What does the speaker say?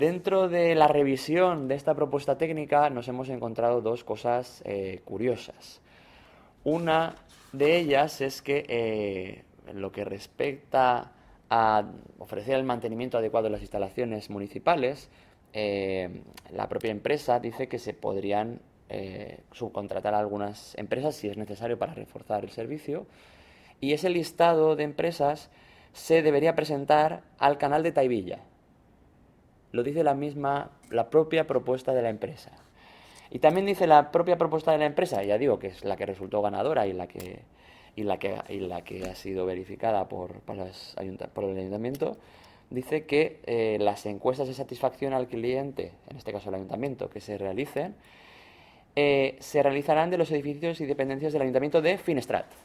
Dentro de la revisión de esta propuesta técnica nos hemos encontrado dos cosas curiosas. Una de ellas es que en lo que respecta a ofrecer el mantenimiento adecuado de las instalaciones municipales, la propia empresa dice que se podrían subcontratar a algunas empresas si es necesario para reforzar el servicio, y ese listado de empresas se debería presentar al canal de Taivilla. Lo dice la propia propuesta de la empresa. Y también dice la propia propuesta de la empresa, ya digo que es la que resultó ganadora y la que ha sido verificada por el ayuntamiento, dice que las encuestas de satisfacción al cliente, en este caso el ayuntamiento, que se realizarán de los edificios y dependencias del ayuntamiento de Finestrat.